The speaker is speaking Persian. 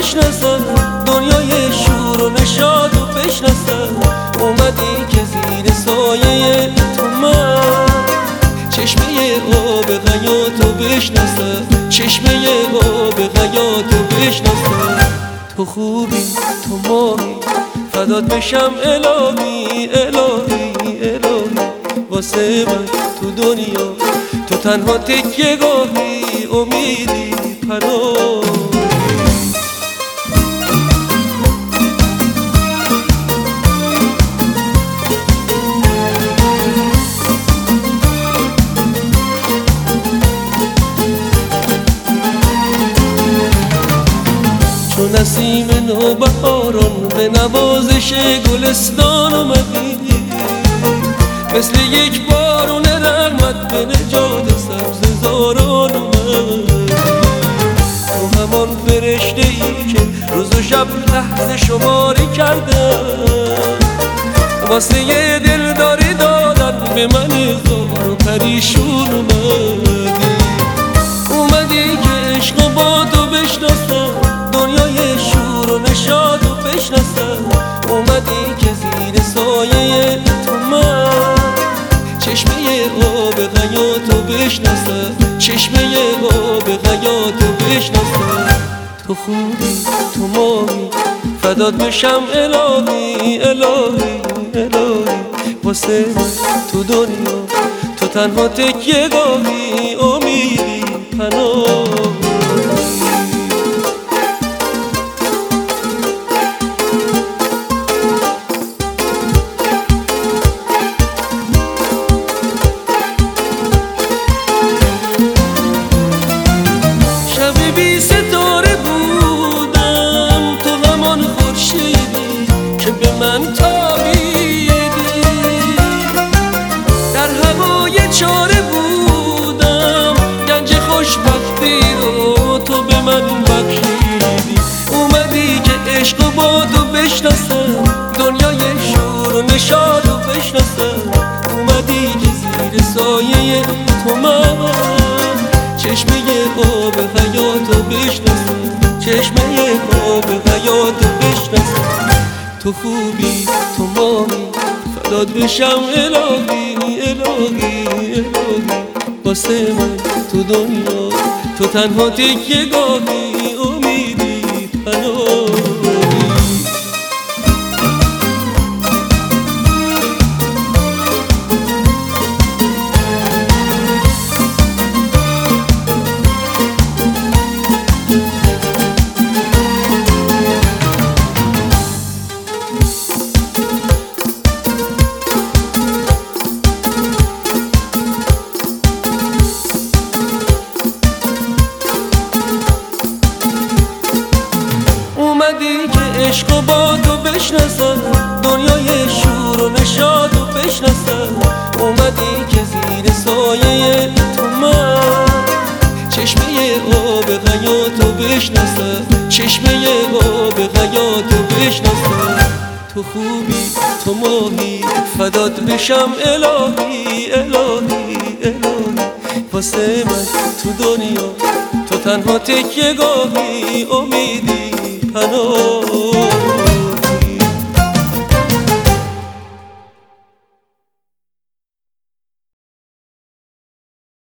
بشناسم، دنیای شور و نشاط و بشناسم. اومدی که زیر سایه تو من چشمه آب حیاتو بشناسم، چشمه آب حیاتو بشناسم. تو خوبی تو ماهی فدات بشم الهی الهی الهی. واسه من تو دنیا تو تنها تکیه گاهی، امیدی پناهی. چون نسیم نوبهاران به نوازش گلستان اومدی، مثل یک بارون رحمت به نجات سبززاران اومدی. تو همان فرشته ای که روز و شب لحظه شماری کردم، واسه یه دلداری دادن به من زار و پریشون اومدی. اومدی که عشق و با تو بشناسم، دنیای شور و نشاط و بشناسم. اومدی که زیر سایه تو من چشمه آب حیاتو بشناسم، چشمه آب حیاتو بشناسم. تو خوبی تو ماهی فدات بشم الهی الهی الهی. واسه من تو دنیا تو تنها تکیه گاهی، امیدی پناهی. بی ستاره بودم، تو همان خورشیدی که به من تابیدی. در هوای چاره بودم، گنج خوشبختی رو تو به من بخشیدی. اومدی که عشق و با تو بشناسم، دنیای شور و نشاط و بشناسم. اومدی که زیر سایه تو من چشمه آب حیاتو بشناسم، چشمه آب حیاتو بشناسم. تو خوبی تو ماهی فدات بشم الهی الهی الهی. واسه من تو دنیا تو تنها تکیه گاهی، امیدی پناهی. اومدی که عشق و با تو بشناسم، دنیای شور و نشاط و بشناسم. اومدی که زیر سایه تو من چشمه آب حیاتو بشناسم، چشمه آب حیاتو بشناسم. تو خوبی تو ماهی فدات بشم الهی الهی الهی. واسه من تو دنیا تو تنها تکیه گاهی، امیدی پناهی.